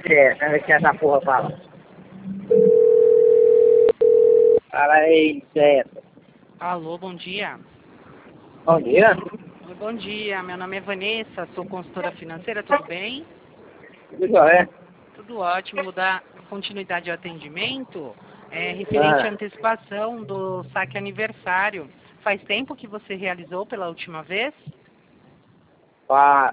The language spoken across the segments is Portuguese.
é, vamos ver se essa porra fala. Fala aí, certo. Alô, bom dia. Bom dia. Oi, bom dia, meu nome é Vanessa, sou consultora financeira, tudo bem? Tudo é? Tudo ótimo. Vou dar continuidade ao atendimento referente à antecipação do saque aniversário. Faz tempo que você realizou pela última vez? Faz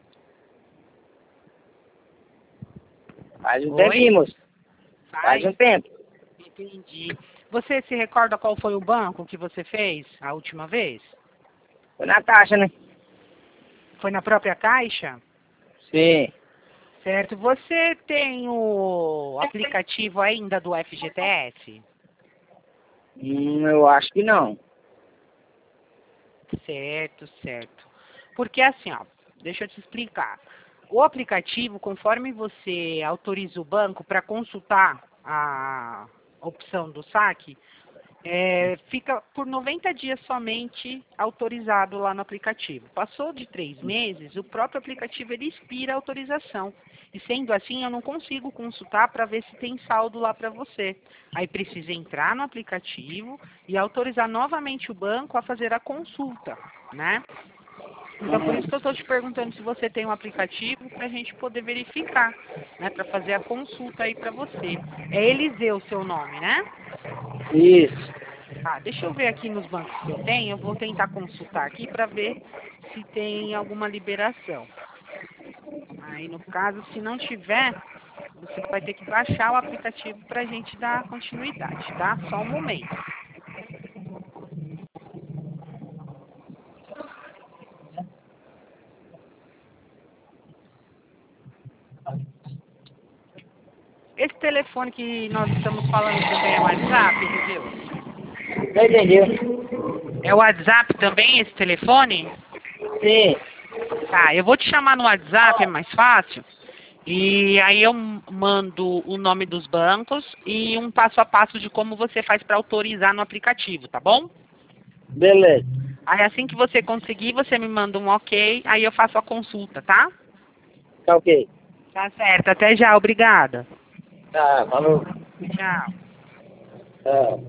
um tempinho, moço. Faz um tempo. Entendi. Você se recorda qual foi o banco que você fez a última vez? Foi na taxa, né? Foi na própria Caixa? Sim. Certo. Você tem o aplicativo ainda do FGTS? Eu acho que não. Certo, certo. Porque assim, ó, deixa eu te explicar. O aplicativo, conforme você autoriza o banco para consultar a opção do saque, fica por 90 dias somente autorizado lá no aplicativo. Passou de 3 meses, o próprio aplicativo ele expira a autorização. E sendo assim, eu não consigo consultar para ver se tem saldo lá para você. Aí precisa entrar no aplicativo e autorizar novamente o banco a fazer a consulta, né? Então, por isso que eu estou te perguntando se você tem um aplicativo para a gente poder verificar, né? Para fazer a consulta aí para você. É Eliseu o seu nome, né? Isso. Tá, deixa eu ver aqui nos bancos que eu tenho. Eu vou tentar consultar aqui para ver se tem alguma liberação. Aí, no caso, se não tiver, você vai ter que baixar o aplicativo para a gente dar continuidade, tá? Só um momento. Esse telefone que nós estamos falando também é WhatsApp, Eliseu? Não entendeu? É o WhatsApp também, esse telefone? Sim. Tá, eu vou te chamar no WhatsApp, é mais fácil. E aí eu mando o nome dos bancos e um passo a passo de como você faz para autorizar no aplicativo, tá bom? Beleza. Aí assim que você conseguir, você me manda um ok, aí eu faço a consulta, tá? Tá ok. Tá certo, até já, obrigada. Tá, falou. Tchau. Tá.